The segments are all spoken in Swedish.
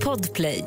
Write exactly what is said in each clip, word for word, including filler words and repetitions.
Podplay.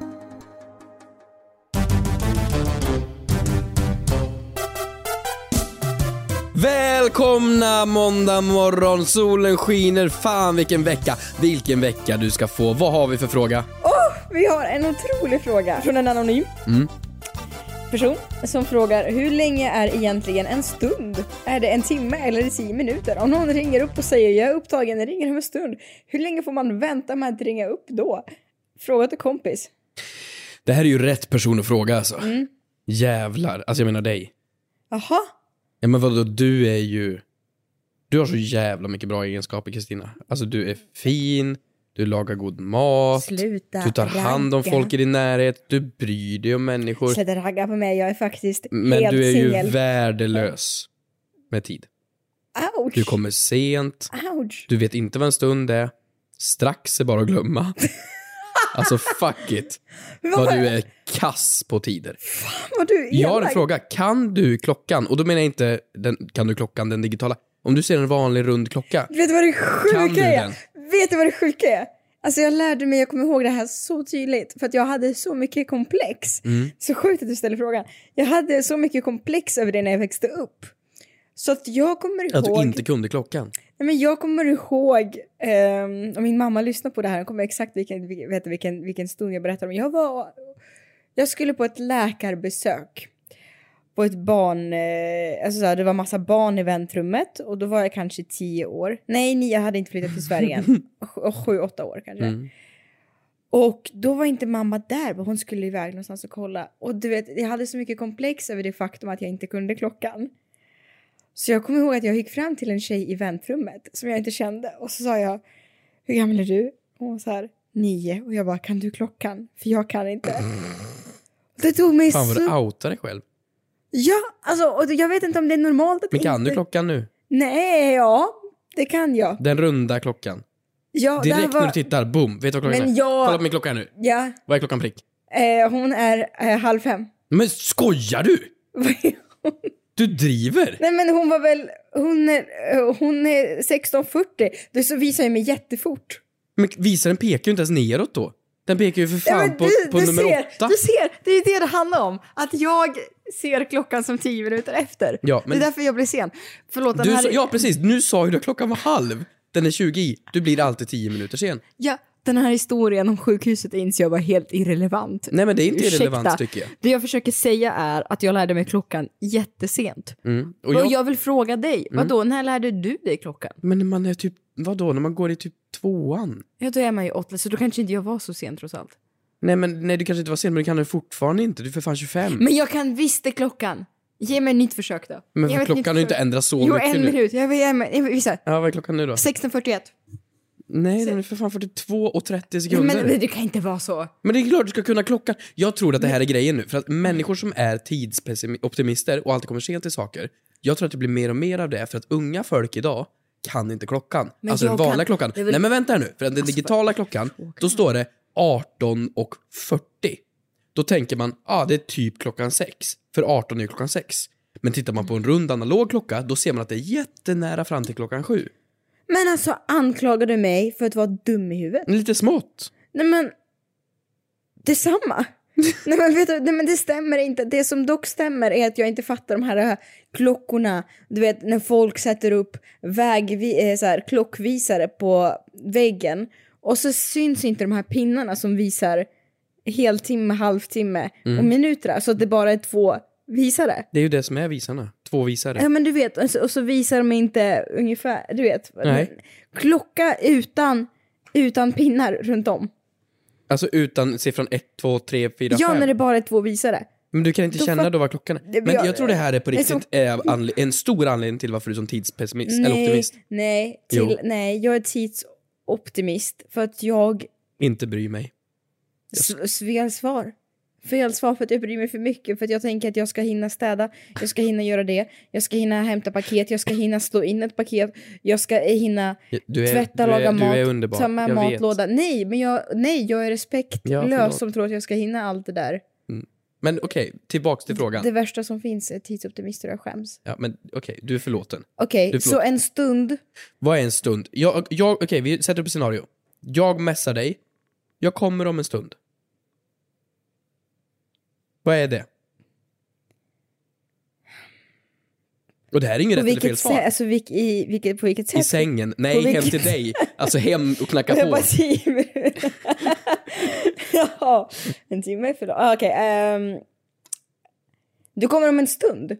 Välkomna måndag morgon, solen skiner, fan vilken vecka, vilken vecka du ska få. Vad har vi för fråga? Oh, vi har en otrolig fråga från en anonym mm. person som frågar: hur länge är egentligen en stund? Är det en timme eller tio minuter? Om någon ringer upp och säger jag är upptagen, ringer om en stund, hur länge får man vänta med att ringa upp då? Fråga till kompis. Det här är ju rätt person att fråga alltså. mm. Jävlar, alltså jag menar dig. Jaha. Ja men vadå, du är ju... Du har så jävla mycket bra egenskaper, Kristina. Alltså du är fin, du lagar god mat. Sluta du tar hand om ragga. folk i din närhet, du bryr dig om människor. Sluta ragga på mig, jag är faktiskt men helt du är singel. ju värdelös med tid. Ouch. Du kommer sent. Ouch. Du vet inte vad en stund är. Strax är bara att glömma. Alltså fuck it. Vad du är kass på tider. Fan vad du är Jag har en elak. fråga. Kan du klockan? Och då menar jag inte den, kan du klockan, den digitala. Om du ser en vanlig rund klocka. Vet du vad det Kan sjuka du är? den? Vet du vad det sjuka är? Alltså jag lärde mig, jag kommer ihåg det här så tydligt. För att jag hade så mycket komplex. Mm. Så sjukt att du ställer frågan. Jag hade så mycket komplex över det när jag växte upp. Så att jag kommer ihåg... Att du inte kunde klockan. Nej, men jag kommer ihåg... Um, och min mamma lyssnar på det här. Hon kommer exakt vilken, vet vilken, vilken stund jag berättar om. Jag var... Jag skulle på ett läkarbesök. På ett barn... Eh, alltså så här, det var massa barn i väntrummet. Och då var jag kanske tio år. Nej, nej jag hade inte flyttat till Sverige än. Sju, åtta år kanske. Mm. Och då var inte mamma där. Hon skulle iväg någonstans och kolla. Och du vet, jag hade så mycket komplex över det faktum att jag inte kunde klockan. Så jag kommer ihåg att jag gick fram till en tjej i väntrummet som jag inte kände. Och så sa jag, hur gammal är du? Och hon var så här, nio. Och jag bara, kan du klockan? För jag kan inte. Det tog mig Fan vad så... du outar dig själv. Ja, alltså, och jag vet inte om det är normalt att Men kan inte... du klockan nu? Nej, ja, det kan jag. Den runda klockan. Ja, det här Direkt var... när du tittar, boom, vet du vad klockan Men är? jag- Kolla på min klocka nu. Ja, Vad är klockan prick? eh, hon är eh, halv fem. Men skojar du? Du driver? Nej men hon var väl, hon är, eh, hon är sexton fyrtio. Det så visar jag mig jättefort. Men visar den pekar ju inte ens neråt då. Den pekar ju för fan Ja, men på, du, på du nummer ser, åtta. Du ser, det är det det handlar om. Att jag ser klockan som tio minuter efter. Ja, men- Det är därför jag blir sen. Förlåt, den Du här... sa, ja precis, nu sa ju du att klockan var halv. Den är tjugo i. Du blir alltid tio minuter sen. Ja, den här historien om sjukhuset inser jag var helt irrelevant. Nej men det är inte Ursäkta. irrelevant tycker jag. Det jag försöker säga är att jag lärde mig klockan jättesent. Mm. Och Och jag, jag vill fråga dig, vadå, när lärde du dig klockan? Men man är typ, vadå, när man går i typ tvåan? Ja, då är man ju åtta, så då kanske inte jag var så sent trots allt. Nej men nej, du kanske inte var sen, men du kan det fortfarande inte. Du är för fan tjugofem. Men jag kan visst det klockan. Ge mig ett nytt försök då. Men Ge mig ett klockan nytt har ju inte försök. ändrats så Jo, mycket en nu. minut. Jag vill ge mig, jag vill visa. Ja, vad är klockan nu då? sexton fyrtioett. Nej, den är för fan fyrtiotvå och trettio sekunder. Men, Men, men det kan inte vara så. det är klart du ska kunna klockan. Jag tror att det här är grejen nu. För att människor som är tidsoptimister och alltid kommer sent till saker. Jag tror att det blir mer och mer av det. För att unga folk idag kan inte klockan. Men alltså den jag vanliga kan- klockan. det är väl- Nej men vänta här nu. För att den Alltså, digitala klockan, då står det arton och fyrtio. Då tänker man, ja ah, det är typ klockan sex. För arton är ju klockan sex. Men tittar man på en rund analog klocka, då ser man att det är jättenära fram till klockan sju. Men alltså, anklagar du mig för att vara dum i huvudet? Lite smått. Nej men, detsamma. Nej men vet du, nej men det stämmer inte. Det som dock stämmer är att jag inte fattar de här, här klockorna. Du vet, när folk sätter upp väg, så här, klockvisare på väggen. Och så syns inte de här pinnarna som visar heltimme, halvtimme och minuter. Så att det bara är två visare. Det är ju det som är visarna. Två visare. Ja men du vet, och så, och så visar de inte ungefär, du vet. Nej. Klocka utan, utan pinnar runt om. Alltså utan siffran ett, två, tre, fyra, Ja, fem. när det bara är två visare. Men du kan inte Då känna fatt- då vad klockan är. Det- Men jag- jag tror det här är på det är riktigt så- är anle- en stor anledning till varför du är som tidspessimist eller Nej, optimist nej, Jo. till, nej, jag är tidsoptimist för att jag inte bryr mig. s- fel svar. Fel svar för att jag bryr mig för mycket. För att jag tänker att jag ska hinna städa. Jag ska hinna göra det. Jag ska hinna hämta paket. Jag ska hinna slå in ett paket. Jag ska hinna Du är, tvätta, du är, laga du mat. är underbar. Ta med jag matlåda. Nej, men jag, nej, jag är Ja, respektlös förlåt. som tror att jag ska hinna allt det där. vet. Men okej, tillbaks till frågan. Det värsta som finns är tidsoptimister och jag skäms. Ja, men okej, du är förlåten. Okej, Du är så förlåten. en stund. Vad är en stund? Jag, jag, okej, vi sätter upp ett scenario. Jag messar dig Jag kommer om en stund. Vad är det? Och det här är ingen på rätt eller fel vilket svar. sätt, alltså vilk, i, vilket, på vilket sätt? I sängen. Nej, På hem vilket- till dig. Alltså hem och knacka Jag på. bara tio minuter. Ja, en timme för då. Ah, okej. ehm, du kommer om en stund.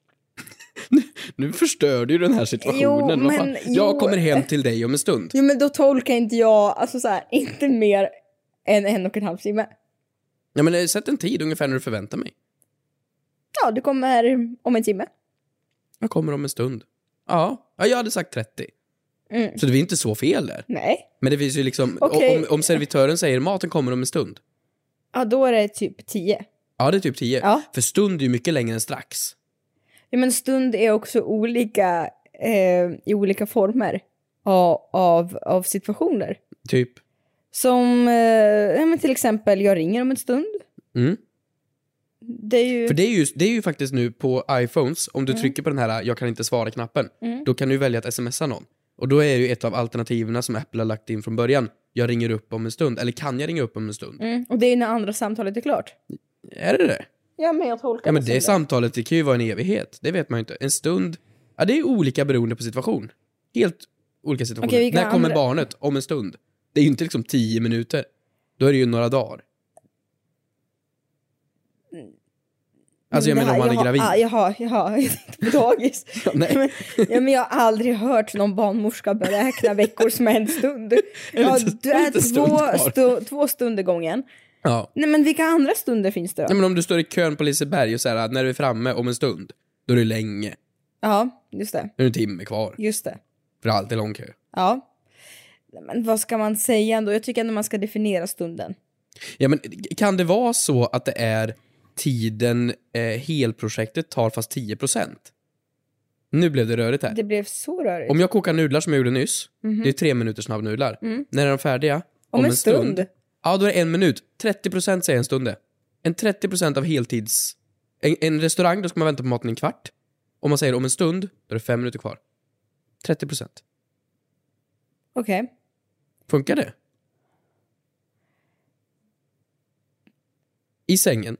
Nu förstör du ju den här situationen. Jo, Vad men- fan? jo. Jag kommer hem till dig om en stund. Jo, men då tolkar inte jag, alltså så här, inte mer än en och en halv timme. Ja, men sätt en tid ungefär när du förväntar mig. Ja, du kommer om en timme. Jag kommer om en stund. Ja, ja jag hade sagt trettio. Mm. Så det är inte så fel där. Nej. Men det finns ju liksom, Okej. om, om servitören säger maten kommer om en stund. Ja, då är det typ tio. Ja, det är typ tio. Ja. För stund är ju mycket längre än strax. Ja, men stund är också olika eh, i olika former av, av, av situationer. Typ. Som eh, ja, men till exempel, jag ringer om en stund. Mm. Det är ju... För det är, ju, det är ju faktiskt nu på iPhones, om du trycker på den här jag kan inte svara-knappen, Mm. då kan du välja att smsa någon. Och då är ju ett av alternativen som Apple har lagt in från början, jag ringer upp om en stund, eller kan jag ringa upp om en stund? Mm. Och det är ju när andra samtalet är klart. Är det det? Ja, men jag tolkar Ja, men som det samtalet, det kan ju vara en evighet, det vet man ju inte. En stund, ja det är olika beroende på situation. Helt olika situationer. Okej, vilka När kommer andra- barnet? Om en stund. Det är ju inte liksom tio minuter. Då är det ju några dagar. Alltså jag Men det menar om här- man är gravid. Ah, jaha, jaha, jag tänkte på dagis. Ja, nej. men, ja, men jag har aldrig hört någon barnmorska beräkna veckor som en stund. Ja, lite- du är lite stund två, kvar. stu, två stunder gången. Ja. Nej, men vilka andra stunder finns det då? Ja, men om du står i kön på Liseberg och säger att när du är framme om en stund, då är det länge. Ja, just det. Då är det en timme kvar. Just det. För det är alltid lång kö. Ja. Nej, men vad ska man säga ändå? Jag tycker ändå man ska definiera stunden. Ja, men kan det vara så att det är tiden eh, helprojektet tar fast tio procent? Nu blev det rörigt här. Det blev så rörigt. Om jag kokar nudlar som jag gjorde nyss, det är tre minuters snabbnudlar. När är de färdiga? Om en stund. Ja, då är det en minut. trettio procent säger en stund det. En trettio procent av heltids... En, en restaurang, då ska man vänta på maten en kvart. Om man säger om en stund, då är det fem minuter kvar. trettio procent. Okej. Funkar det? I sängen.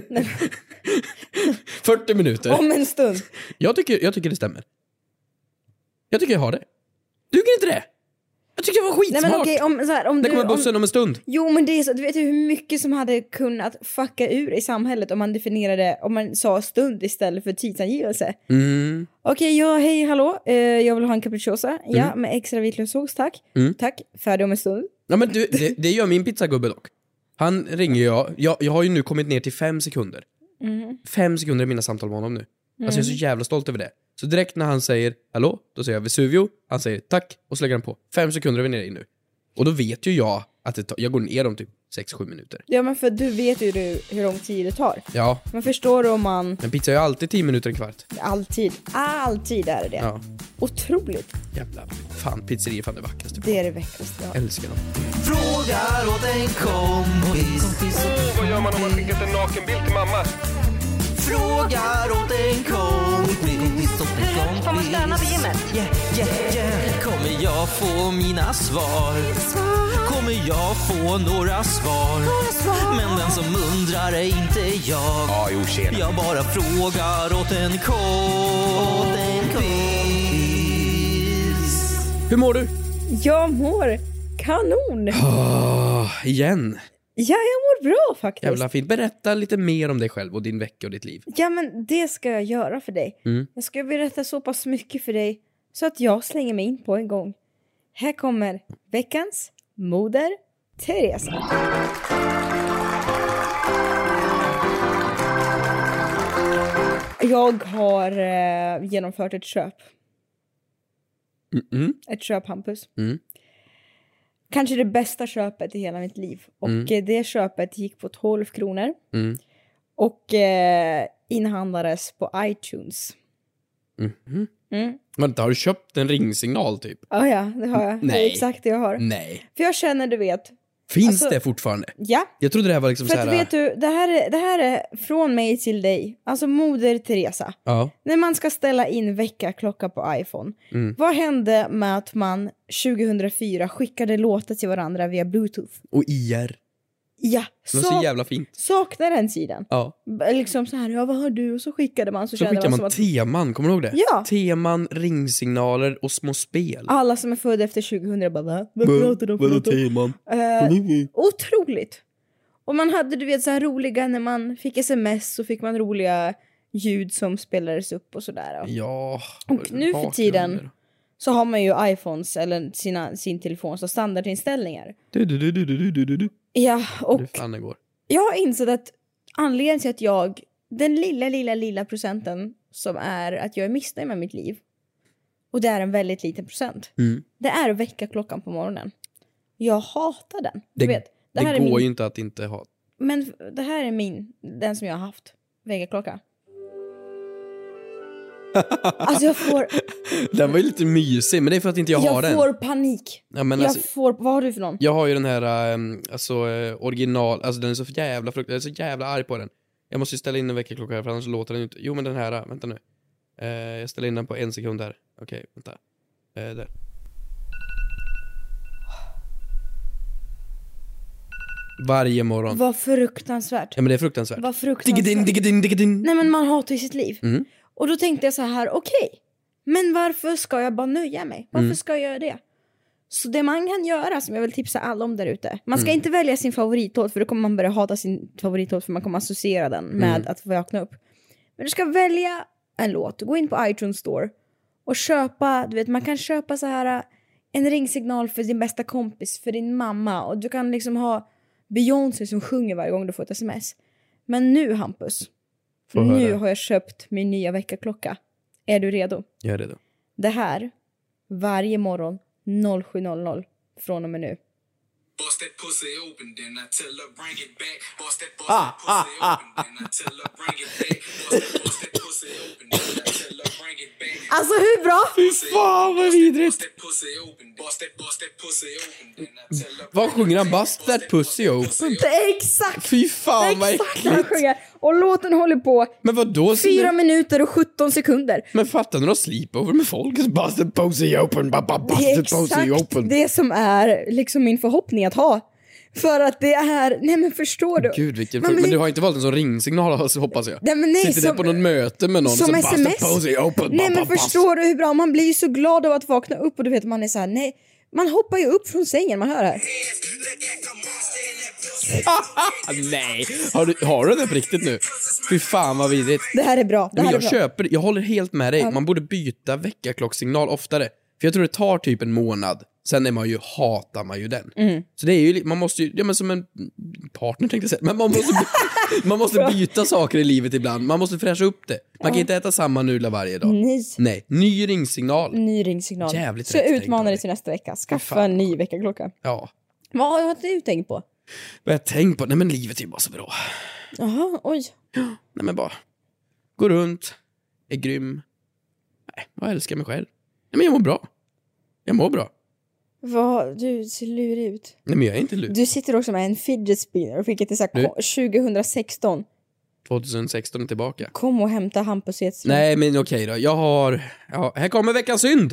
fyrtio minuter. Om en stund. Jag tycker, jag tycker det stämmer. Jag tycker jag har det. Duger inte det? Jag tycker det var skitsmart. Nej, men okej, om, så här, om Det du... kommer Om, bussen om en stund. jo, men det är så, du vet ju hur mycket som hade kunnat fucka ur i samhället om man definierade, om man sa stund istället för tidsangivelse. Mm. Okej, ja, hej, hallå, eh, jag vill ha en capricciosa. Ja, med extra vitlökssås, tack. Mm. Tack, färdig om en stund. Ja, men du, det, det gör min pizzagubbe dock. Han ringer jag. jag. Jag har ju nu kommit ner till fem sekunder. Mm. Fem sekunder i mina samtal med honom nu. Alltså jag är så jävla stolt över det. Så direkt när han säger hallå, då säger jag Vesuvio. Han säger tack och så lägger han på. Fem sekunder är vi nere i nu. Och då vet ju jag att det tar, jag går ner om typ sex sju minuter. Ja, men för du vet ju du, hur lång tid det tar. Ja, Man förstår om man... men pizza är ju alltid tio minuter en kvart. Alltid, alltid är det det. Ja, Otroligt. jävla fan, pizzerier är fan det vackraste. Det är det vackraste jag har. Älskar dem. Frågar åt en kompis. Vad gör man om man skickat en nakenbild till mamma? Frågar åt en kompis. Får man stanna på gymmet? Yeah, yeah, yeah. Kommer jag få mina svar? Kommer jag få några svar? Men den som undrar är inte jag. Ja, jo, tjena. Jag bara frågar åt en kompis. Hur mår du? Jag mår kanon. Oh, igen. Ja, jag mår bra faktiskt. Jävla fint. Berätta lite mer om dig själv och din vecka och ditt liv. Ja, men det ska jag göra för dig. Mm. Jag ska berätta så pass mycket för dig så att jag slänger mig in på en gång. Här kommer veckans moder Teresa. Jag har eh, genomfört ett köp. Mm-mm. Ett köp, Hampus. Mm. Kanske det bästa köpet i hela mitt liv. Och Mm. eh, det köpet gick på tolv kronor. Mm. Och eh, inhandlades på iTunes. Mhm. Mm. Vänta, har du köpt en ringsignal typ? Ja, ja, det har jag. Det är Nej. exakt det jag har. Nej. För jag känner, du vet, Finns Alltså, det fortfarande? Ja. Jag trodde det här var liksom För så att här... vet du, det här, är, det här är från mig till dig. Alltså moder Teresa. Ja. När man ska ställa in väckarklocka på iPhone. Mm. Vad hände med att man tjugohundrafyra skickade låtar till varandra via Bluetooth? Och I R. Ja, Det var så så jävla fint. saknar den tiden. Ja. B- Liksom så här, ja vad har du? Och så skickade man. Så, Så kände skickar man som att teman, kommer du ihåg det? Ja. Teman, ringsignaler och små spel. alla som är födda efter tjugohundra bara, va? Vad pratar de för något? teman? Eh, Otroligt. Och man hade, du vet, så här roliga, när man fick sms så fick man roliga ljud som spelades upp och sådär. Ja. Och nu för tiden så har man ju iPhones eller sina, sin telefon så standardinställningar. Du, du, du, du, du, du, du, du. Ja, och Du fan det går. jag har insett att anledningen till att jag, den lilla, lilla, lilla procenten som är att jag är missnöjd med mitt liv, och det är en väldigt liten procent, Mm. det är att väcka klockan på morgonen. Jag hatar den. Du Det, vet, det, det här är går min, ju inte att inte ha. men det här är min, den som jag har haft, väckarklocka. Alltså jag får, Den var ju lite mysig, men det är för att inte jag, har jag den. får panik. Ja, men Jag alltså, får, vad har du för någon? jag har ju den här, ähm, alltså äh, original, alltså den är så jävla frukt, jag är så jävla arg på den. Jag måste ju ställa in en väckarklocka här för annars låter den inte. Jo men den här, äh, vänta nu. Uh, jag ställer in den på en sekund här. Okej, okay, vänta. Uh, där. Varje morgon. Vad fruktansvärt. Ja men det är fruktansvärt. Vad fruktansvärt. Diggedin, diggedin, diggedin. Nej men man hatar ju sitt liv. Mm. Och då tänkte jag så här, okej. Men varför ska jag bara nöja mig? Varför Mm. ska jag göra det? Så det man kan göra, som jag vill tipsa alla om där ute. Man ska Mm. inte välja sin favoritlåt, för då kommer man börja hata sin favoritlåt, för man kommer associera den med Mm. att vakna upp. Men du ska välja en låt, gå in på iTunes Store och köpa, du vet, man kan köpa så här en ringsignal för din bästa kompis, för din mamma, och du kan liksom ha Beyoncé som sjunger varje gång du får ett sms. Men nu, Hampus, Får nu höra. har jag köpt min nya väckarklocka. Är du redo? Jag är redo. Det här, varje morgon sju noll noll från och med nu. Bust that pussy open, then I tell her bring it back. Bust that bust that pussy open, then I tell her bring it back. Bust that bust that pussy open, then I tell her bring it back. Alltså hur bra? Fy fan vad vidrigt. Bust that pussy open, bust that bust that pussy open, then I tell her. Vad sjunger han? Bust that pussy open? Det är exakt, Fy fan vad exakt vad han äckligt. sjunger. Och låten håller på Men vadå? fyra minuter och sjutton sekunder. Men fattar när de sleepover med folk? Bust that pussy open, ba, ba, bust Det är that pussy exakt open. det som är liksom min förhoppning att ha. För att det är, nej men förstår du? Gud vilken Man frukt. Men blir- du har inte valt en sån ringsignal alltså, hoppas jag. Nej, men nej, Sitter som- där på något möte med någon som som sms. bust that pussy open. Nej ba, men ba, bust. förstår du hur bra? Man blir ju så glad av att vakna upp och du vet man är så här, nej. Man hoppar ju upp från sängen, man hör det här. Nej, har du, har du det på riktigt nu? Fy fan vad vidrigt. Det här är bra, det Men här är jag bra. köper, jag håller helt med dig. Man borde byta väckarklocksignal oftare. För jag tror det tar typ en månad. Sen är man ju, hatar man ju den. Mm. Så det är ju, li- man måste ju, ja men som en partner tänkte jag säga. Men man måste, by- man måste byta saker i livet ibland. Man måste fräscha upp det. Man kan inte äta samma nudlar varje dag. Nej. Nej, ny ringsignal. Ny ringsignal. Jävligt Så jag rätt tänkt utmanar av dig dig. till nästa vecka. Skaffa fan. en ny väckarklocka. Ja. Vad har du tänkt på? Vad jag tänkt på, nej men livet är ju bara så bra. Jaha, oj. Nej men bara, gå runt, är grym. Nej, jag älskar mig själv. Nej men jag mår bra. Jag mår bra. Vad, du ser lurig ut. Nej men jag är inte lur. Du sitter också med en fidget spinner och fick ett så Du? här tjugohundrasexton. tjugohundrasexton är tillbaka. Kom och hämta Hampus i ett sving. Nej men okej då, jag har, ja, här kommer veckans synd.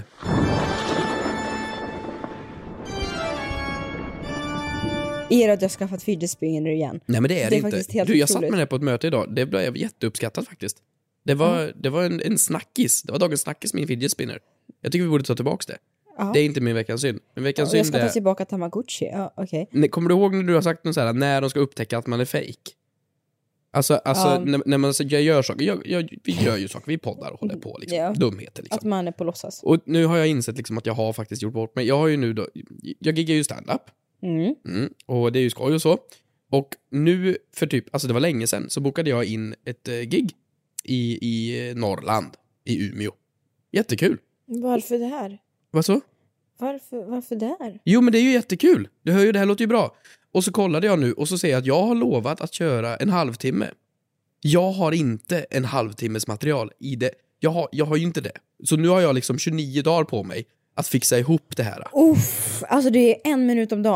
Är det att jag har skaffat fidget spinner igen? Nej men det är Det det, är faktiskt inte. helt Du, jag satt otroligt. med det på ett möte idag. Det blev jätteuppskattat faktiskt. Det var, det var en, en snackis. Det var dagens snackis, min fidget spinner. Jag tycker vi borde ta tillbaka det. Ja. Det är inte min veckans synd. Min veckans Och jag synd ska ta är... tillbaka Tamagotchi. Ja, okej. Nej, kommer du ihåg när du har sagt något så här, när de ska upptäcka att man är fake? Alltså, alltså Ja. när, när man så, jag gör saker, jag, jag, vi gör ju saker, vi poddar och håller på liksom. Ja. Dumheter liksom. Att man är på låtsas. Och nu har jag insett liksom att jag har faktiskt gjort bort mig. Jag har ju nu då, jag giggar ju stand-up. Mm. Mm, och det är ju skoj och så. Och nu för typ, alltså det var länge sedan, så bokade jag in ett eh, gig i, i Norrland, i Umeå. Jättekul. Varför det här? Vad så? Varför, varför det här? Jo men det är ju jättekul. Du hör ju, det här låter ju bra. Och så kollade jag nu och så ser jag att jag har lovat att köra en halvtimme. Jag har inte en halvtimmes material i det. Jag har, jag har ju inte det. Så nu har jag liksom tjugonio dagar på mig att fixa ihop det här. Uff, alltså det är en minut om dagen.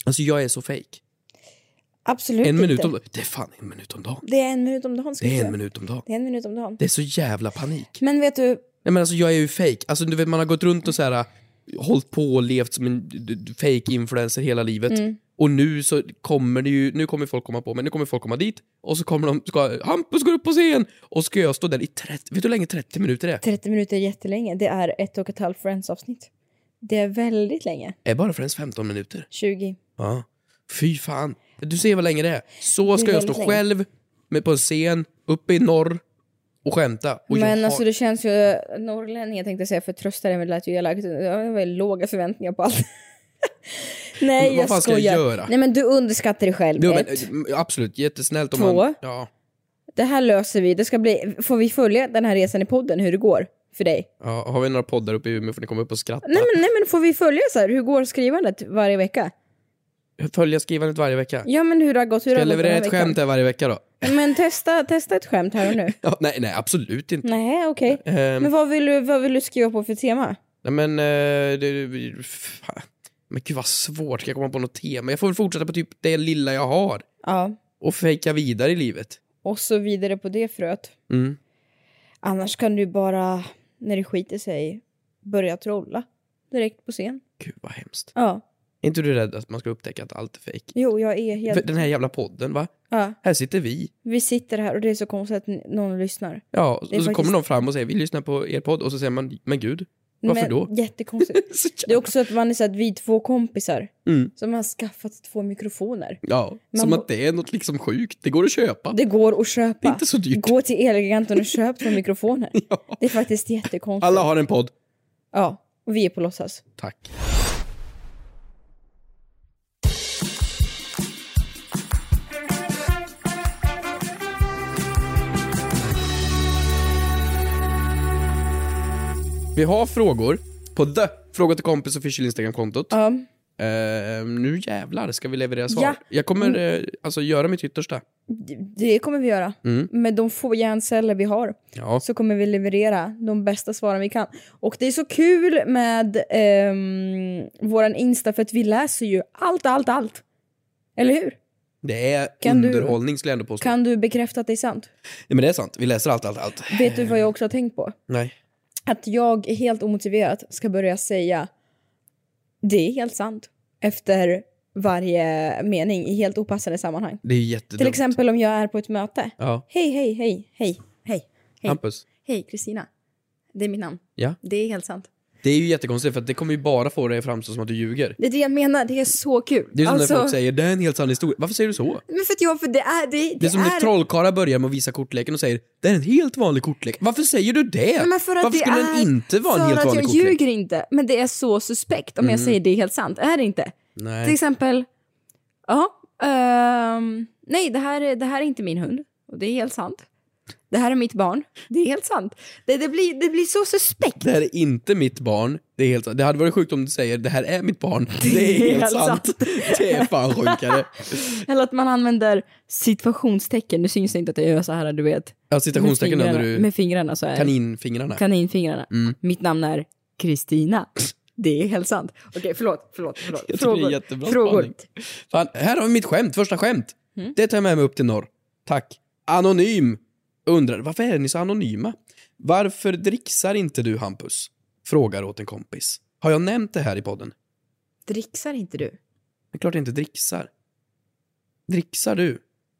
Alltså jag är så fake. Absolut En minut inte. om dagen. Det är fan en minut om dagen. Det är en minut om dagen. ska Det är jag en säga. minut om dagen. Det är en minut om dagen. Det är så jävla panik. Men vet du, Nej men alltså jag är ju fake. Alltså du vet man har gått runt och så här hållit på och levt som en d- d- fake influencer hela livet. Mm. Och nu så kommer det ju, nu kommer folk komma på mig, nu kommer folk komma dit och så kommer de, ska, Hampus går upp på scen och ska jag stå där i trettio, vet du hur länge trettio minuter är? trettio minuter är jättelänge. Det är ett och ett halvt Friends-avsnitt. Det är väldigt länge. Är bara för ens femton minuter. tjugo. Ja. Fy fan. Du ser vad länge det är. Så ska Det är jag stå väldigt länge. själv med på en scen uppe i norr och skämta. Och Men jag alltså har... det känns ju, norrlänning jag tänkte säga för trösta dig, men det lät ju elakt. Jag har väldigt låga förväntningar på allt. Nej, Vad jag fan ska skojar. jag göra? Nej men du underskattar dig själv. Jo, Ett. men, absolut, jättesnällt om Två. man... Ja. Det här löser vi. Det ska bli, får vi följa den här resan i podden, hur det går för dig? Ja, har vi några poddar uppe i Umeå får ni komma upp och skratta. Nej men, nej men får vi följa så här, hur går skrivandet varje vecka? Följa skrivandet varje vecka. Ja men hur det har gått, hur Ska det jag har gått den leverera här ett veckan? skämt här varje vecka då? Men testa, testa ett skämt här och nu. Ja, nej, nej, absolut inte. Nej, okej. Ehm, Men vad vill, du, vad vill du skriva på för tema? nej, men... Eh, det, fan. Men gud vad svårt, ska jag komma på något tema? Jag får väl fortsätta på typ det lilla jag har. Ja, Och fejka vidare i livet. och så vidare på det fröet. Mm. Annars kan du bara, när det skiter sig, börja trolla direkt på scen. Gud vad hemskt. Ja, Är inte du rädd att man ska upptäcka att allt är fejk? jo jag är helt... För den här jävla podden, va? Ja, Här sitter vi. vi sitter här och det är så konstigt att n- någon lyssnar. Ja, och så Det är faktiskt- kommer någon fram och säger vi lyssnar på er podd och så säger man, men gud, varför Men, då? Jättekonstigt. Så Det är också att man är så att vi är två kompisar Mm. som har skaffat två mikrofoner. Ja, Man som må- att det är något liksom sjukt. Det går att köpa. Det går att köpa. Det är inte så dyrt. Gå till Elgiganten och köp två mikrofoner. Ja. Det är faktiskt jättekonstigt. Alla har en podd. Ja, och vi är på låtsas. Tack. Vi har frågor på The Fråga till kompis official Instagram-kontot. Ja. Eh, nu jävlar ska vi leverera svar. Ja. Jag kommer eh, alltså göra mitt yttersta. Det- Det kommer vi göra. Mm. Med de få hjärnceller vi har Ja. så kommer vi leverera de bästa svaren vi kan. Och det är så kul med ehm, våran Insta för att vi läser ju allt, allt, allt. Eller hur? Det är Kan du- underhållning skulle jag ändå påstå. Kan du bekräfta att det är sant? Ja, men det är sant. Vi läser allt, allt, allt. Vet du vad jag också har tänkt på? Nej. Att jag helt omotiverat ska börja säga det är helt sant efter varje mening i helt opassande sammanhang. Det är jättedumt. Till exempel om jag är på ett möte. Ja. Hej, hej, hej, hej, hej, hej. Hampus. Hej, Kristina. Det är mitt namn. Ja. Det är helt sant. Det är ju jättekonstigt för att det kommer ju bara få dig framstå som att du ljuger. Det är det jag menar, det är så kul. Det är som Alltså, när folk säger det är en helt sann historia. Varför säger du så? Men för att jag, för det är, det, det, Det är som när trollkarlar börjar med att visa kortleken och säger det är en helt vanlig kortlek. Varför säger du det? Men för att Varför det skulle är, den inte vara en helt För vanlig att jag kortlek? ljuger inte, men det är så suspekt om jag säger det är helt sant. Är det inte? Nej. Till exempel, ja, ehm, nej det här, är, det här är inte min hund. Och det är helt sant. Det här är mitt barn. Det är helt sant. Det, det, blir, det blir så suspekt. Det här är inte mitt barn. Det är helt sant. Det hade varit sjukt om du säger det här är mitt barn. Det är helt sant. Det är fan sjukare. Eller att man använder situationstecken. Nu syns det inte att jag gör så här, du vet. Ja, citationstecken med när fingrarna, du med fingrarna så är kaninfingrarna. kaninfingrarna. Mm. Mitt namn är Kristina. Det är helt sant. Okej, förlåt, förlåt, förlåt. Jag tycker det är jättebra Frågor. spaning. Fan, här har vi mitt skämt, första skämt. Mm. Det tar jag med mig upp till norr. Tack. Anonym undrar, varför är ni så anonyma? Varför dricksar inte du, Hampus? Frågar åt en kompis. Har jag nämnt det här i podden? Dricksar inte du? Det är klart jag inte dricksar. Dricksar du?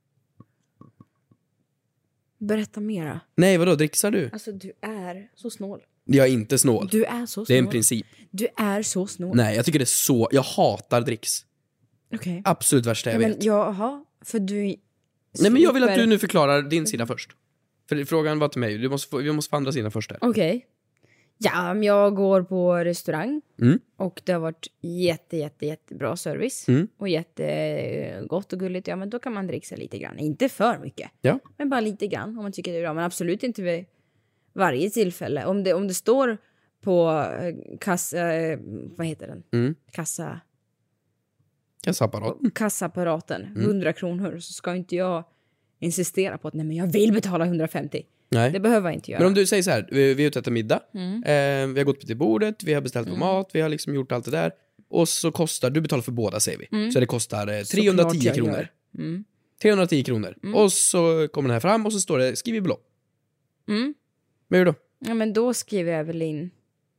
Berätta mera. Nej, vadå, dricksar du? Alltså du är så snål. Jag är inte snål. Du är så snål. Det är en princip. Du är så snål. Nej, jag tycker det är så... Jag hatar dricks. Okej. Absolut värsta jag Ja, vet. men jaha, för du... Nej, men jag vill att slipper- du nu förklarar din sida först. För frågan var till mig. Du måste få, vi måste få andra sidan först här. Okej. Ja, men jag går på restaurang. Mm. Och det har varit jätte, jätte, jättebra service. Mm. Och jättegott och gulligt. Ja, men då kan man dricksa lite grann. Inte för mycket. Ja. Men bara lite grann om man tycker det är bra. Men absolut inte vid varje tillfälle. Om det, om det står på eh, kassa... Eh, vad heter den? Mm. Kassa... Kassaapparaten. Kassapparaten. Mm. hundra kronor. Så ska inte jag insistera på att nej, men jag vill betala hundrafemtio. Nej. Det behöver jag inte göra. Men om du säger så här, vi, vi är ute och äter middag. Mm. Eh, vi har gått till bordet, vi har beställt på Mm. mat, vi har liksom gjort allt det där. och så kostar, du betalar för båda säger vi. Mm. Så det kostar eh, trehundratio Såklart jag kronor. gör. Mm. trehundratio kronor. Mm. Och så kommer den här fram och så står det, skriv i belopp. Mm. Vad gör du då? Ja, men då skriver jag väl in...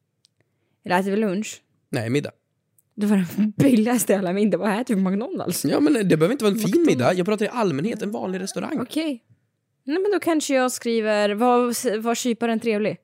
Eller äter vi lunch? Nej, middag. Det var den billigaste jävla middag. Vad äter vi på McDonalds? Ja, men det behöver inte vara en fin McDonald's. middag. Jag pratar i allmänhet, en vanlig restaurang. Okej. Nej, men då kanske jag skriver... Var, var kyparen trevlig?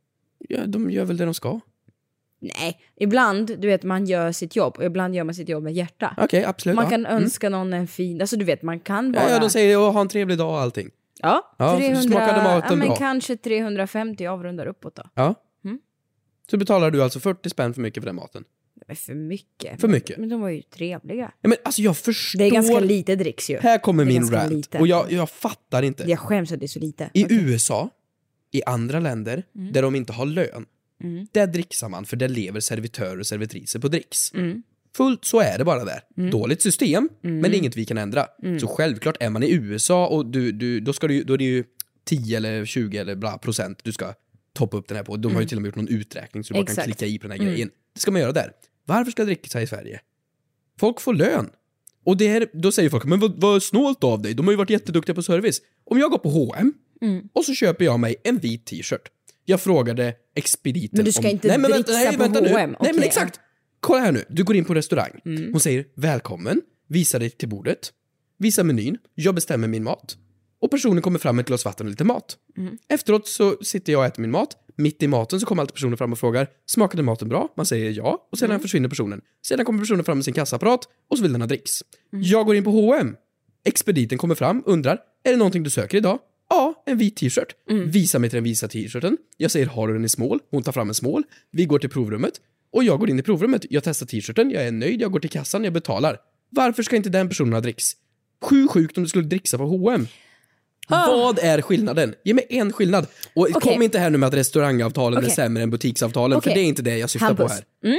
Ja, de gör väl det de ska. Nej, ibland, du vet, man gör sitt jobb. Och ibland gör man sitt jobb med hjärta. Okej, okay, absolut. Man ja. kan önska mm. någon en fin... Alltså du vet, man kan bara... Ja, ja, de säger ha en trevlig dag och allting. Ja, ja trehundra, smakade maten ja, men bra. kanske trehundrafemtio avrundar uppåt då. Ja. Mm. Så betalar du alltså fyrtio spänn för mycket för den maten. Det är för mycket. För mycket. Men de var ju trevliga. Ja, men alltså jag förstår. Det är ganska lite dricks ju. Här kommer min ganska rant. lite. Och jag, jag fattar inte. Jag skäms att det är så lite. I Okej. U S A, i andra länder, Mm. där de inte har lön, Mm. där dricksar man för där lever servitörer och servitriser på dricks. Mm. Fullt så är det bara där. Mm. Dåligt system, Mm. men det är inget vi kan ändra. Mm. Så självklart är man i U S A och du, du, då, ska du, då är det ju tio eller tjugo eller bla procent du ska toppa upp den här på. De har ju Mm. till och med gjort någon uträkning så du bara kan Exakt. klicka i på den här Mm. grejen. Det ska man göra där. Varför ska jag dricka sig i Sverige? Folk får lön. Och det här, då säger folk, men vad, vad snålt av dig? De har ju varit jätteduktiga på service. Om jag går på H och M Mm. och så köper jag mig en vit t-shirt. Jag frågade expediten Men du ska om... inte nej, men dricksa vänta, nej, på vänta H och nu. M. Nej, Okej, men ja. exakt. Kolla här nu. Du går in på restaurang. Mm. Hon säger välkommen, visar dig till bordet, visar menyn, jag bestämmer min mat. Och personen kommer fram med ett glas vatten och lite mat. Mm. Efteråt så sitter jag och äter min mat. Mitt i maten så kommer alltid personen fram och frågar, smakade maten bra? Man säger ja. Och sedan Mm. försvinner personen. Sedan kommer personen fram med sin kassaapparat och så vill den ha dricks. Mm. Jag går in på H och M. Expediten kommer fram, undrar, är det någonting du söker idag? Ja, en vit t-shirt. Mm. Visa mig till den vita t-shirten. Jag säger, har du den i small? Hon tar fram en small. Vi går till provrummet. Och jag går in i provrummet. Jag testar t-shirten, jag är nöjd, jag går till kassan, jag betalar. Varför ska inte den personen ha dricks? Sju sjukt om du skulle dricksa på H och M. Ah. Vad är skillnaden? Ge mig en skillnad. Och Okej. kom inte här nu med att restaurangavtalen Okej. är sämre än butiksavtalen, Okej. för det är inte det jag syftar Hampus. på här. Mm.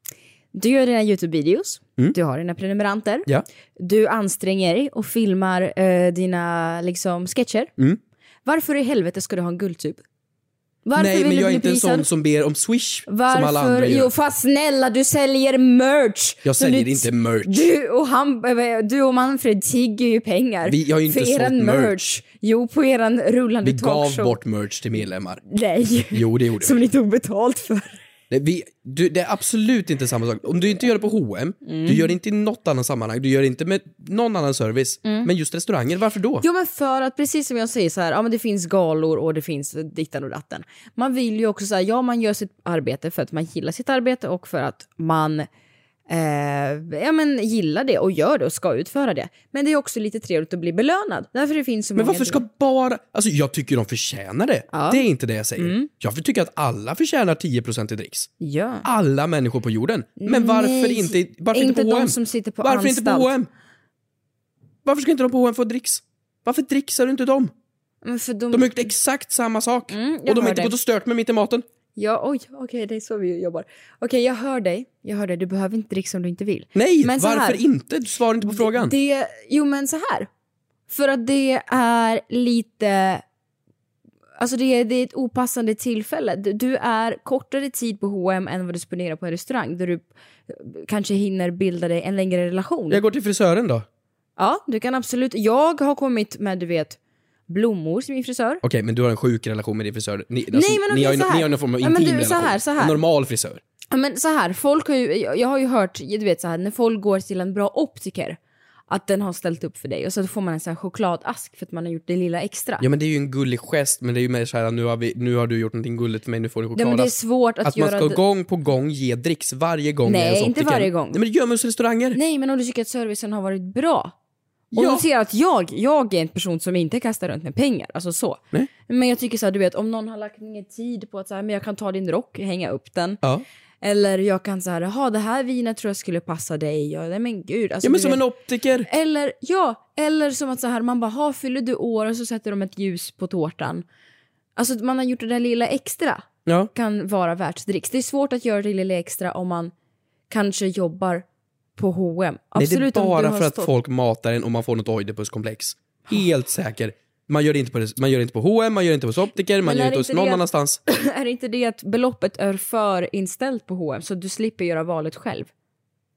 Du gör dina YouTube-videos. Mm. Du har dina prenumeranter. Ja. Du anstränger dig och filmar eh, dina liksom, sketcher. Mm. Varför i helvete ska du ha en guldtub? Varför Nej, vill men du jag är bli inte en prisad? sån som ber om Swish Varför? som alla andra gör. Jo, fast snälla, du säljer merch. Jag Så säljer du, inte merch. Du och, han, du och Manfred tigger ju pengar. Vi- jag har ju inte för sålt eran merch. Jo, på eran rullande Vi gav talkshow. bort merch till medlemmar. Nej. Jo, det gjorde Som vi. ni tog betalt för. Det, vi, du, det är absolut inte samma sak. Om du inte gör det på H och M, Mm. du gör det inte i något annat sammanhang, du gör det inte med någon annan service, men just restauranger, varför då? Jo, men för att precis som jag säger så här, ja men det finns galor och det finns dittan och datten. Man vill ju också säga, ja man gör sitt arbete för att man gillar sitt arbete och för att man eh, ja men gillar det och gör det och ska utföra det. Men det är också lite trevligt att bli belönad. Därför det finns så Men många... varför ska bara... Alltså jag tycker de förtjänar det. Ja. Det är inte det jag säger. Mm. Jag tycker att alla förtjänar tio procent i dricks. Ja. Alla människor på jorden. Men varför Nej, inte, varför inte inte på H och M? de som sitter på varför inte på anstalt. H och M? Varför ska inte de på H och M få dricks? Varför dricksar du inte dem? Men för de... De har gjort exakt samma sak. Mm, jag och de har hör inte dig. gått och stört med mitt i maten. Ja, oj, okej, det är så vi jobbar. Okej, jag hör dig. Jag hör dig. Du behöver inte dricka om du inte vill. Nej, Men så varför här- inte? Du svarar inte på frågan. Det, jo, men så här. För att det är lite... Alltså det är, det är ett opassande tillfälle. Du, du är kortare tid på H och M än vad du spenderar på en restaurang. Där du kanske hinner bilda dig en längre relation. Jag går till frisören då. Ja, du kan absolut. Jag har kommit med, du vet, blommor som min frisör. Okej, men du har en sjuk relation med din frisör. Ni, alltså, Nej, men ni, okej, har, ju- så här. ni har någon form av Ja, men intim du, så relation. här, så här. En normal frisör. Ja, men så här, folk har ju, jag jag har ju hört, du vet så här, när folk går till en bra optiker, att den har ställt upp för dig och så får man en sån här chokladask för att man har gjort det lilla extra. Ja, men det är ju en gullig gest, men det är ju mer så här, nu har, vi, nu har du gjort någonting gulligt för mig, nu får du Ja, chokladask. men det är svårt att, Att man göra ska det- gång på gång ge dricks varje gång Nej, jag är hos inte optiken. varje gång. Nej, men det gör man hos restauranger. Nej, men om du tycker att servicen har varit bra. Och Ja. du ser att jag, jag är en person som inte kastar runt med pengar, alltså så. Nej. Men jag tycker så här, du vet, om någon har lagt ner tid på att så här, men jag kan ta din rock, hänga upp den. Ja. Eller jag kan så här, jaha, det här vinet tror jag skulle passa dig. Ja, nej, men gud. Alltså, Ja, men du som vet. en optiker. Eller, ja, eller som att så här, man bara, ha, fyller du år och så sätter de ett ljus på tårtan. Alltså att man har gjort det där lilla extra Ja. kan vara värt dricks. Det är svårt att göra det lilla extra om man kanske jobbar på H och M. Nej, Absolut, det är om du bara har för att stått- folk matar en och man får något oidipuskomplex. Helt säker. Man gör det inte på, man gör det inte på H och M, man gör det inte hos optiker, man Men gör det är inte hos inte någon det att- annanstans. Är inte det att beloppet är för inställt på H och M så du slipper göra valet själv?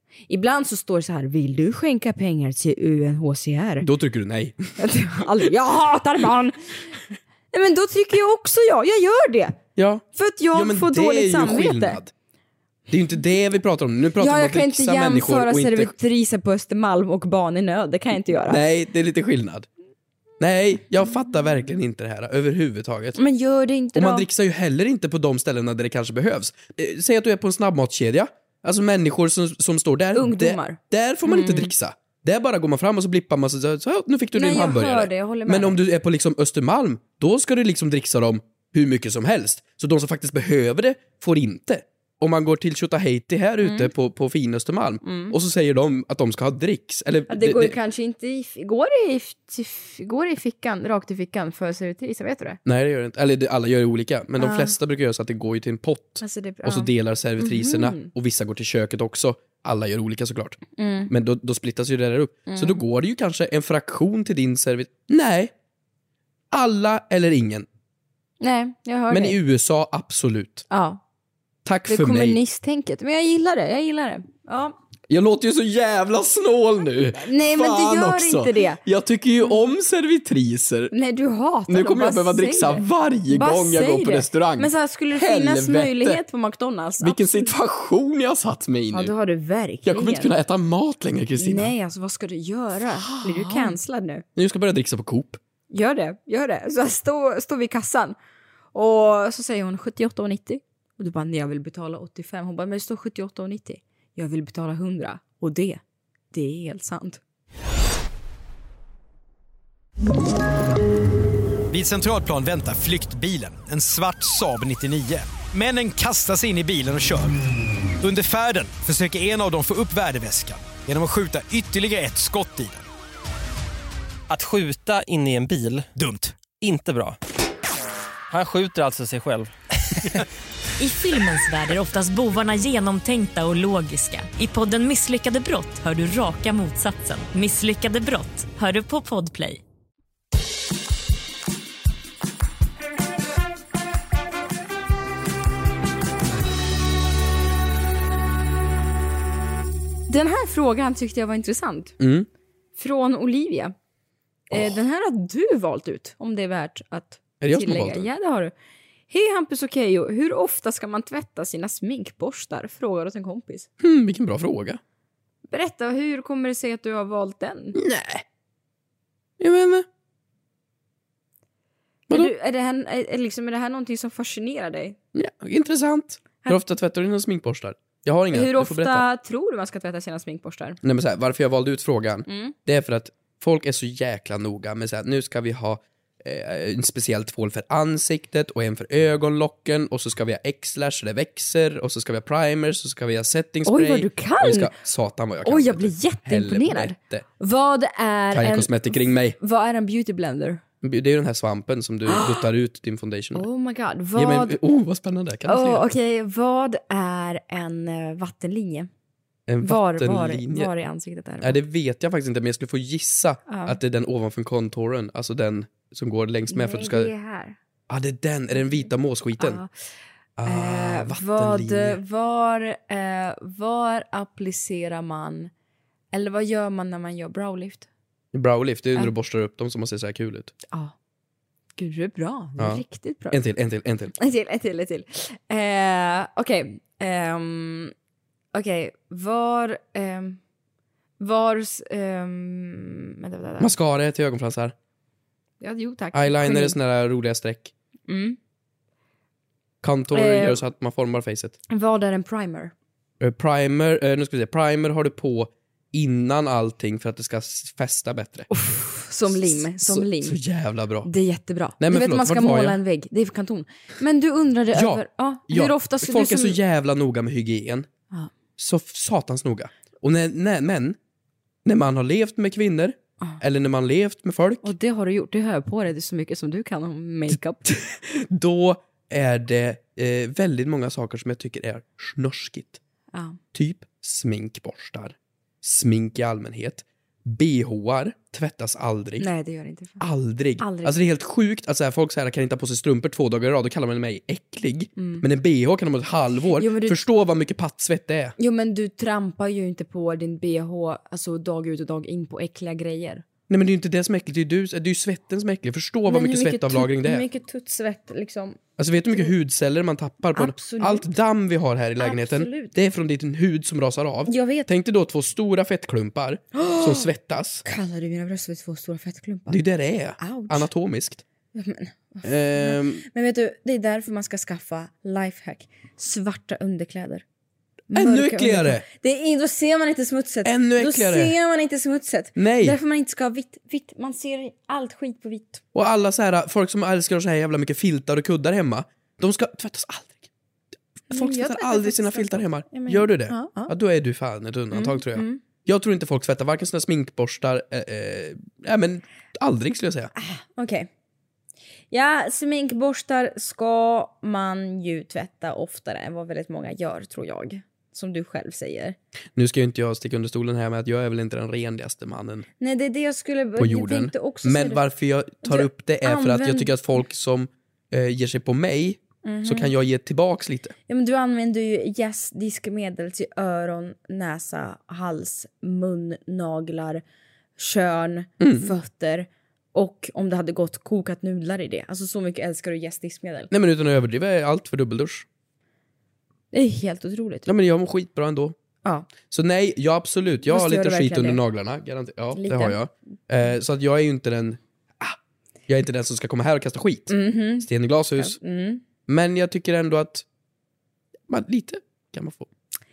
Ibland så står det så här, vill du skänka pengar till U N H C R? Då trycker du nej. Aldrig, jag hatar barn. Nej, men då tycker jag också ja, jag gör det. Ja. För att jag ja, men får det är dåligt ju samvete. skillnad. Det är ju inte det vi pratar om. Nu pratar Ja, vi om jag att kan inte växa människor jämföra och inte... servitriser på Östermalm och barn i nöd. Det kan jag inte göra. Nej, det är lite skillnad. Nej, jag fattar verkligen inte det här överhuvudtaget. Men gör det inte Och man då. dricksar ju heller inte på de ställena där det kanske behövs. Eh, säg att du är på en snabbmatskedja. Alltså människor som, som står där. Ungdomar. Där, där får man inte dricksa. Där bara går man fram och så blippar man så, så, så nu fick du Nej, din jag hamburgare. hör det, jag håller med Men dig. om du är på liksom Östermalm, då ska du liksom dricksa dem hur mycket som helst. Så de som faktiskt behöver det får inte. Om man går till Tjotahejti här ute Mm. på, på fin Östermalm och så säger de att de ska ha dricks. Eller, Ja, det går ju kanske inte i, går det i, i, går det i fickan, rakt i fickan för servitriser, vet du det? Nej, det gör det inte. Eller det, alla gör det olika. Men de Ah. flesta brukar göra så att det går ju till en pott. Alltså det, Och så ja. delar servitriserna Mhm. och vissa går till köket också. Alla gör olika såklart. Mm. Men då, då splittas ju det där upp. Så då går det ju kanske en fraktion till din servit. Nej. Alla eller ingen. Nej, jag hör Men det. i U S A absolut. Ja, Tack det är för mig. kommunisttänket. Men jag gillar det, jag gillar det. Ja. Jag låter ju så jävla snål nu. Nej, men Fan du gör också. inte det. Jag tycker ju om servitriser. Nej, du hatar Nu dem. kommer jag Bara behöva säg dricksa det. varje Bara gång jag säg går på det. restaurang. Men så här, skulle det finnas Helvete. möjlighet på McDonalds? Vilken Absolut. situation jag har satt mig i nu. Ja, då har du verkligen. Jag kommer inte kunna äta mat längre, Kristina. Nej, alltså vad ska du göra? Blir du cancellad nu? Jag ska börja dricksa på Coop. Gör det, gör det. Så står stå vid kassan och så säger hon sjuttioåtta nittio. Och du bara, nej, jag vill betala åttiofem. Hon bara, men det står sjuttioåtta nittio. Jag vill betala hundra. Och det, det är helt sant. Vid Centralplan väntar flyktbilen, en svart Saab nittionio. Männen kastar sig in i bilen och kör. Under färden försöker en av dem få upp värdeväskan genom att skjuta ytterligare ett skott i den. Att skjuta in i en bil, Dumt. inte bra. Han skjuter alltså sig själv. I filmens värld är oftast bovarna genomtänkta och logiska. I podden Misslyckade brott hör du raka motsatsen. Misslyckade brott hör du på Podplay. Den här frågan tyckte jag var intressant. Mm. Från Olivia. Eh, den här har du valt ut, om det är värt att Är det jag som har tillägga. valt den? Ja, det har du. Hej Hampus och Keyyo, hur ofta ska man tvätta sina sminkborstar? Frågar åt en kompis. Hmm, vilken bra fråga. Berätta, hur kommer det sig att du har valt den? Nej. Jag vet inte. Är, Vadå? du, är, det här, är, är liksom, är det här någonting som fascinerar dig? Ja, intressant. Hur ofta tvättar du dina sminkborstar? Jag har inga. Hur du får ofta berätta. tror du man ska tvätta sina sminkborstar? Nej, men så här, varför jag valde ut frågan, Mm. det är för att folk är så jäkla noga med så här, nu ska vi ha eh, en speciell tvål för ansiktet och en för ögonlocken och så ska vi ha X-lash så det växer och så ska vi ha primers och så ska vi ha setting spray. Oj, vad du kan! Och vi ska, satan vad jag kan. Oj, jag vet blir du. jätteimponerad. Helvete. Vad är Kaja en, Cosmetic, ring mig. vad är en beauty blender? Det är ju den här svampen som du duttar ut din foundation med. Oh my god, Ja, vad... men, oh, vad spännande. Kan du se? Oh, Okej, vad är en uh, vattenlinje? En Var, vattenlinje. var, var i ansiktet är det? Nej, det vet jag faktiskt inte, men jag skulle få gissa Ja. att det är den ovanför kontoren, alltså den som går längst med för att du ska... Nej, det är här. Ah, det är den, är det den vita måsskiten? Ja. Ah, Eh, vad, vattenlinje. var, eh, var applicerar man, eller vad gör man när man gör browlift? Browlift, det är när Ja. du borstar upp dem som man ser så här kul ut. Ja. Gud, du är bra. Du är Ja. riktigt bra. En till, en till, en till. En till, en till, en till. Eh, Okej. ehm, Okej, var... ehm, var... Um, vänta, vänta, vänta. Mascara till ögonfransar. Ja, jo, tack. Eyeliner Geni. är såna där roliga streck. Mm. Contour Eh. gör så att man formar facet. Vad är en primer? Eh, primer, eh, nu ska vi se, primer har du på innan allting för att det ska s- fästa bättre. Som lim, som så, lim. Så jävla bra. Det är jättebra. Nej, men du vet förlåt, man ska vart var måla jag? en vägg. Det är för kanton. Men du undrade Ja, över... Ja, Ja, hur ofta ska folk du är som... så jävla noga med hygien. Ja. Så f- satans noga. Och när, när, men, när man har levt med kvinnor, eller när man levt med folk, Och det har du gjort. Det hör på dig. Det är så mycket som du kan om makeup. då är det eh, väldigt många saker som jag tycker är snorskigt. Ja. Typ sminkborstar, smink i allmänhet. B H-ar tvättas aldrig. Nej, det gör det inte. Aldrig. Aldrig. Alltså det är helt sjukt att så här, folk så här, kan inte ha på sig strumpor två dagar i rad. Då kallar man mig äcklig. Mm. Men en B H kan de ha ett halvår. Jo, du... Förstå vad mycket pattsvett det är. Jo, men du trampar ju inte på din B H alltså dag ut och dag in på äckliga grejer. Nej, men det är ju inte det som är äckligt. Det är ju, det är ju svetten som är äcklig. Förstå men vad mycket, mycket svettavlagring det är. Hur mycket tuttsvett liksom. Alltså vet du hur mycket hudceller man tappar på? Absolut. Allt damm vi har här i lägenheten. Absolut. Det är från din hud som rasar av. Jag vet. Tänk dig då två stora fettklumpar oh! som svettas. Kallar du mina bröst för två stora fettklumpar? Det är det det är. Ouch. Anatomiskt. Ja, men, um, men vet du, det är därför man ska skaffa lifehack. Svarta underkläder. Ännu äckligare! Det är, då ser man inte smutset. Ännu äckligare. Då ser man inte smutset. Nej. Därför man inte ska ha vitt. vitt. Man ser allt skit på vitt. Och alla så här, folk som älskar så här jävla mycket filtar och kuddar hemma. De ska tvättas aldrig. Folk tvättar aldrig sina filtar hemma. Ja, men, Gör du det? Ja, ja. Ja, då är du fan ett undantag mm, tror jag. Mm. Jag tror inte folk tvättar varken sina sminkborstar. Eh, eh, ja, men aldrig skulle jag säga. Okej. Okay. Ja, sminkborstar ska man ju tvätta oftare än vad väldigt många gör, tror jag. Som du själv säger. Nu ska ju inte jag sticka under stolen här med att jag är väl inte den renligaste mannen. Nej, det är det jag skulle på jorden. Jag också men det. Varför jag tar du upp det är använd... för att jag tycker att folk som eh, ger sig på mig mm-hmm. så kan jag ge tillbaks lite. Ja, men du använder ju jästdiskmedel till öron, näsa, hals, mun, naglar, kön, mm. fötter. Och om det hade gått kokat nudlar i det. Alltså så mycket älskar du jästdiskmedel. Nej, men utan att överdriva är allt för dubbeldusch. Det är helt otroligt. Ja, men jag mår skitbra ändå. Ja. Så nej, jag absolut. Jag Måste har lite skit under det? naglarna. Garanti- ja, lite. Det har jag. Eh, så att jag är ju inte den... Ah, jag är inte den som ska komma här och kasta skit. Mm-hmm. Sten i glashus. Ja. Mm. Men jag tycker ändå att... Man, lite kan man få.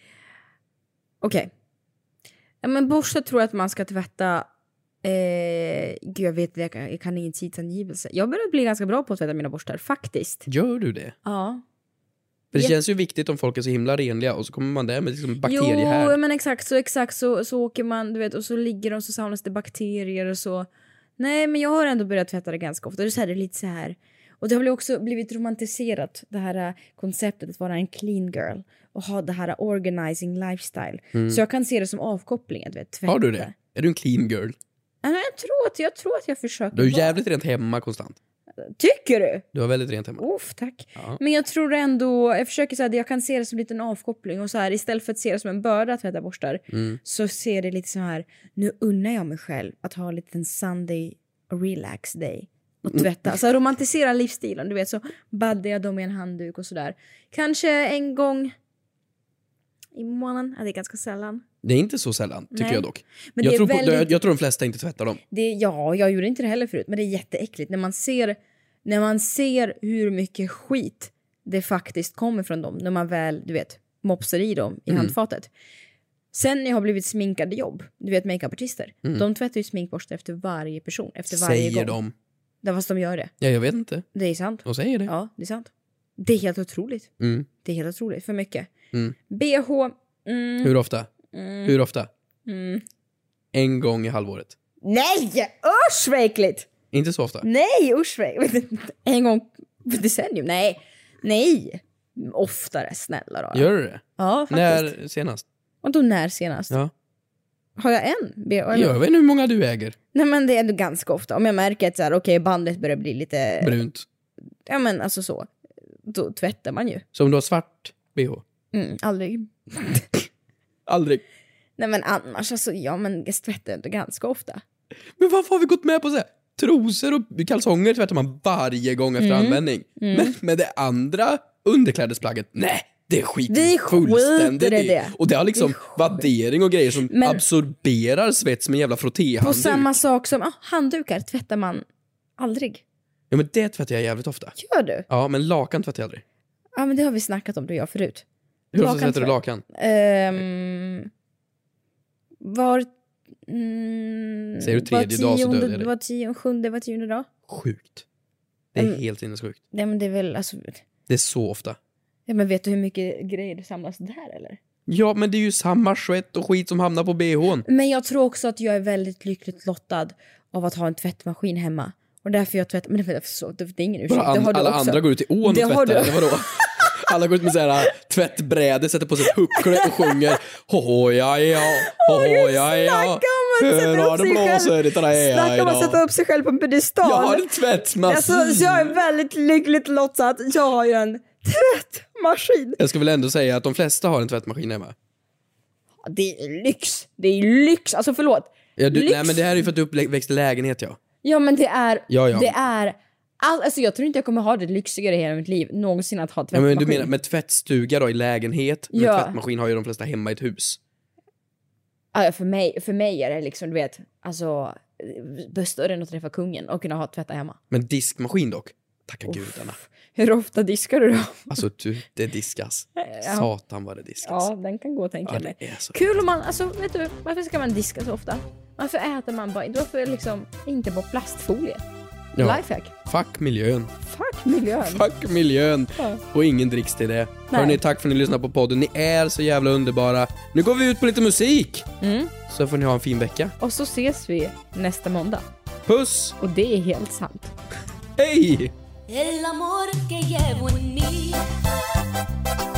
Okej. Okay. Ja, men borsta tror att man ska tvätta... Eh, gud, jag vet det. Jag kan ingen tidsangivelse. Jag börjar bli ganska bra på att tvätta mina borstar. Faktiskt. Gör du det? Ja. För det ja. känns ju viktigt om folk är så himla renliga och så kommer man där med liksom bakterier jo, här. Jo, men exakt så exakt så, så åker man, du vet, och så ligger de så samlas det bakterier och så. Nej, men jag har ändå börjat tvätta det ganska ofta. Det är så här, det är lite så här. Och det har också blivit romantiserat, det här konceptet att vara en clean girl och ha det här organizing lifestyle. Mm. Så jag kan se det som avkoppling, du vet, tvätta. Har du det? Är du en clean girl? Ja, jag tror att jag tror att jag försöker. Du är jävligt rent hemma konstant. Tycker du? Du har väldigt rent hemma. Uff, tack. Ja. Men jag tror ändå, jag försöker så här, jag kan se det som en liten avkoppling och så här, istället för att se det som en börda att tvätta borstar mm. så ser det lite så här, nu unnar jag mig själv att ha en liten Sunday relax day och tvätta. Alltså romantisera livsstilen, du vet, så baddar jag dem med en handduk och sådär. Kanske en gång i månaden, ja, det är ganska sällan. Det är inte så sällan, tycker Nej. jag dock. Men jag, det tror väldigt... på, jag tror de flesta inte tvättar dem. Det, ja, jag gjorde inte det heller förut, men det är jätteäckligt. När man ser, när man ser hur mycket skit det faktiskt kommer från dem, när man väl, du vet, mopsar i dem i mm. handfatet. Sen när jag har blivit sminkade jobb, du vet, makeupartister, mm. de tvättar ju sminkborste efter varje person, efter varje säger gång. De. Det fast de gör det. Ja, jag vet inte. Det är sant. De säger det. Ja, det är sant. Det är helt otroligt. Mm. Det är helt otroligt, för mycket. Mm. B H... Mm. Hur ofta? Mm. Hur ofta? Mm. En gång i halvåret. Nej! Usch, vad äckligt! Inte så ofta? Nej, usch, vad äckligt. En gång på decennium? Nej. Nej. Oftare, snälla då. Gör du det? Ja, faktiskt. När senast? Och då när senast? Ja. Har jag en? B H? Jag vet inte hur många du äger. Nej, men det är ändå ganska ofta. Om jag märker att så här, okej, bandet börjar bli lite... brunt. Ja, men alltså så. Då tvättar man ju. Så om du har svart B H? Mm, aldrig. Aldrig. Nej, men annars, alltså, ja, men jag tvättar inte ganska ofta. Men varför har vi gått med på så här? Trosor och kalsonger tvättar man varje gång efter mm. användning. Mm. Men med det andra underklädesplagget, nej, det är skit. Det är fullständigt det, det. Och det har liksom det vaddering och grejer som men, absorberar svets med jävla frottéhandduk. På samma sak som ah, handdukar tvättar man aldrig. Ja, men det tvättar jag jävligt ofta. Gör du? Ja, men lakan tvättar jag aldrig. Ja, men det har vi snackat om, du och jag förut. Hur ofta tvättar du lakan? Um, var... Mm, säger du tredje dag så dödar jag dig. Var tionde, sjunde, var tionde dag. Sjukt. Det är mm. helt sinnessjukt. Ja, men det är väl, alltså... Det är så ofta. Ja, men vet du hur mycket grejer det samlas där, eller? Ja, men det är ju samma svett och skit som hamnar på B H:n. Men jag tror också att jag är väldigt lyckligt lottad av att ha en tvättmaskin hemma. Och därför jag tvättar... Men det är, så, det är ingen ursäkt. An- det har du alla också. andra går ut i ån och det tvättar. Det var då. Alla går ut med så här tvättbräde, sätter på sig huckle och sjunger ho-ho, ja, ja, ho-ho, ja, ja. Snacka om om att sätta upp sig själv. Snacka om att sätta upp sig själv på en pedestal. Jag har en tvättmaskin. Alltså, jag är väldigt lyckligt lottad att jag har ju en tvättmaskin. Jag ska väl ändå säga att de flesta har en tvättmaskin hemma. Det är lyx. Det är lyx. Alltså förlåt. Ja, du, lyx. nej men det här är ju för att du uppväxt i lägenhet, ja. Ja men det är ja, ja. Det är all, alltså jag tror inte jag kommer ha det lyxigare i hela mitt liv någonsin att ha tvättmaskin. Ja, men du menar med tvättstuga då i lägenhet, men ja. Tvättmaskin har ju de flesta hemma i ett hus. Ja, för mig för mig är det liksom, du vet, alltså större än att träffa kungen och kunna ha tvätta hemma. Men diskmaskin dock. Tacka gudarna. Hur ofta diskar du då? Alltså du, det diskas. Ja. Satan vad det diskas. Ja, den kan gå och tänka ja, mig. Så kul om man, alltså vet du, varför ska man diska så ofta? Varför äter man bara, varför liksom inte på plastfolie? Ja. Lifehack. Fuck miljön. Fuck miljön. Fuck miljön. Ja. Och ingen dricks till det. Hörrni, tack för att ni lyssnar på podden. Ni är så jävla underbara. Nu går vi ut på lite musik. Mm. Så får ni ha en fin vecka. Och så ses vi nästa måndag. Puss. Och det är helt sant. Hej! El amor que llevo en mí